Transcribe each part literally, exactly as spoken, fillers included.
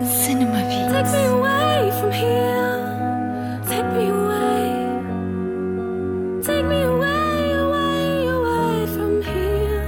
Cinema Beats. Take me away from here. Take me away. Take me away, away, away from here.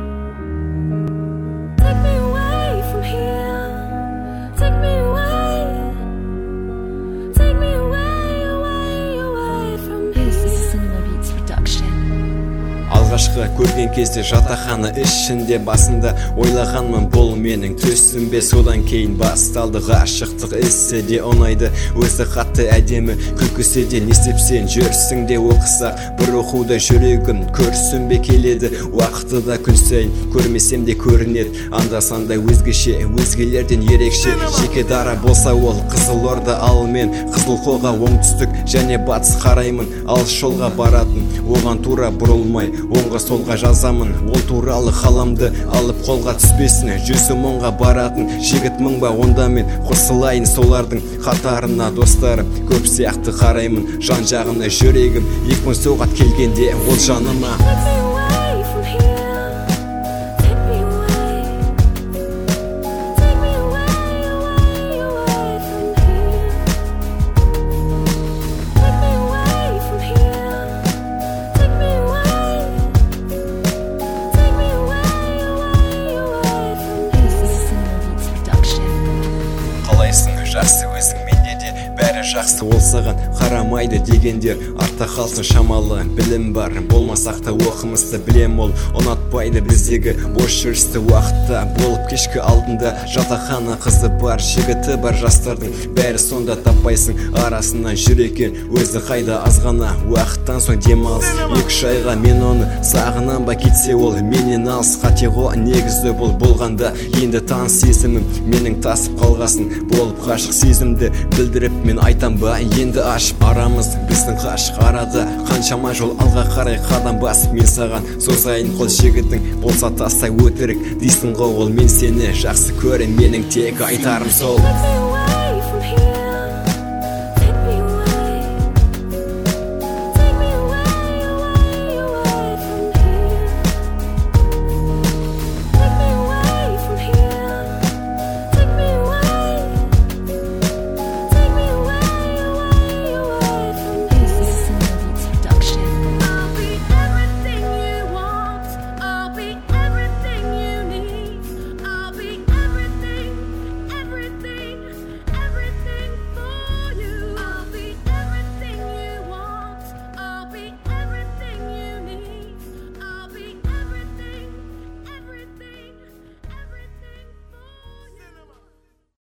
Take me away from here. Take me away. Take me away, away, away from here. This is Cinema Beats production. Алғашқы көрген кезде жатақхана ішінде басында ойлағанмын бұл менің төсім бе, содан кейін басталды ғашықтық ісі де ұнайды. Өзі қатты әдемі күлкісі де, не істеп сен жүрсің де оқысақ бір оқуда жүрегім көрсін бе келеді. Уақыты да күн сайын көрмесем де көрінеді, анда-санда өзгеше, өзгелерден ерекше. Жеке дара болса ол Қызылорда, ал мен Қызылқоға оңтүстік және батыс қараймын. Алыс жолға баратын оған тура бұрылмай оңға солға жазамын. Ол туралы қаламды алып қолға түспесін, жүзі мұңға баратын жігіт мың ба, онда мен қосылайын солардың қатарына. Достарым көп сияқты қараймын жан жағына, жүрегім екпін соғат келгенде ол жаныма. Жақсы өзің менде де бәрі жақсы, ол саған қарамайды дегендер артта қалсын. Шамалы білім бар, болмасақ та оқымызды білем, ол ұнатпайды біздегі бос жүрісті. Уақытта болып кешкі алдында жатақхана қызы бар, жігіті бар жастардың бәрі сонда. Таппайсың арасынан жүр екен өзі қайда азғана. Уақыттан соң демалыс екі-үш айға мен оны сағынан ба, кетсе ол менен алыс. Қате ғой негізі бұл болғанда, енді таныс сезімім менің тасып қалғасын. Болып ғашық сезімді білдіріп мен айтам ба, енді ашып арамыз біздің ғашық арада. Қаншама жол алға қарай қадам басып мен саған созайын қол, жігітің болса тастай өтірік дейсің ғой ол. Мен сені жақсы көрем, менің тек айтарым сол.